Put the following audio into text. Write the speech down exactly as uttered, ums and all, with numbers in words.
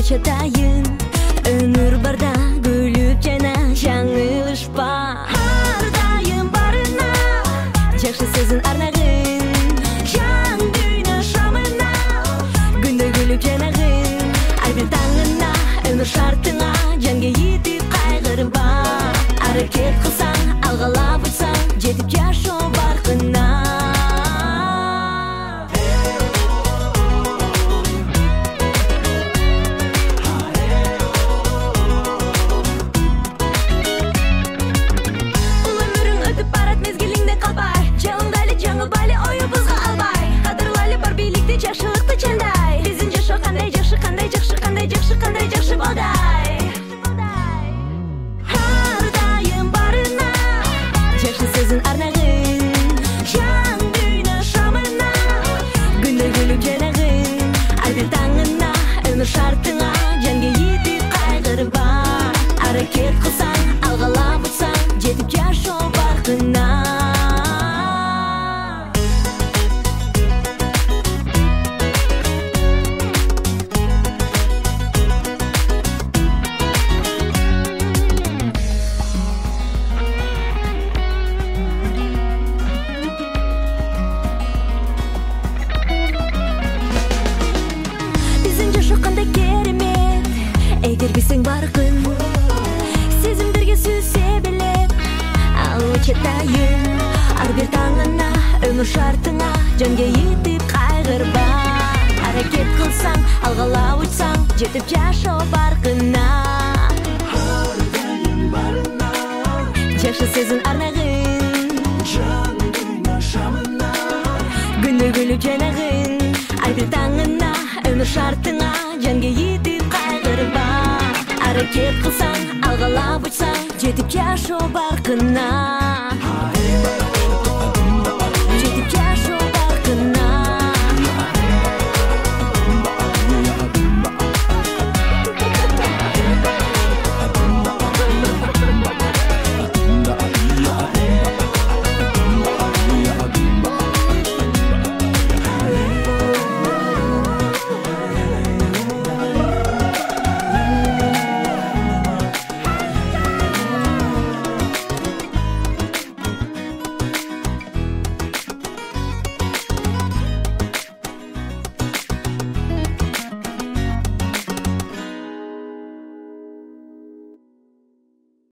чатайын өмүр барда күлүп жана жаңылышпа ар дайым барына жакшы сөзүн арнагын жан дүйнө шамына күндө күлүп жанагын ар бир таңына өмүр шартыңа жанга етип кайгырба аракет кылсаң алгалап учсаң жетип жашоо баркына шартыңа жанга етип кайгырба аракет кылсаң алгалап учсаң жетип жашоо баркына эгер билсең баркын сезимдерге сүйсө билеп ал чатайын ар бир таңына өмүр шартыңа жанга етип кайгырба аракет кылсаң алгалап учсаң жетип жашоо баркына ар дайым барына жакшы сөзүн арнагын жан дүйнө шамына күндө күлүп жанагын ар бир таңына өмүр шартыңа жанга етип кайгырба аракет кылсаң алгалап учсаң жетип жашоо баркына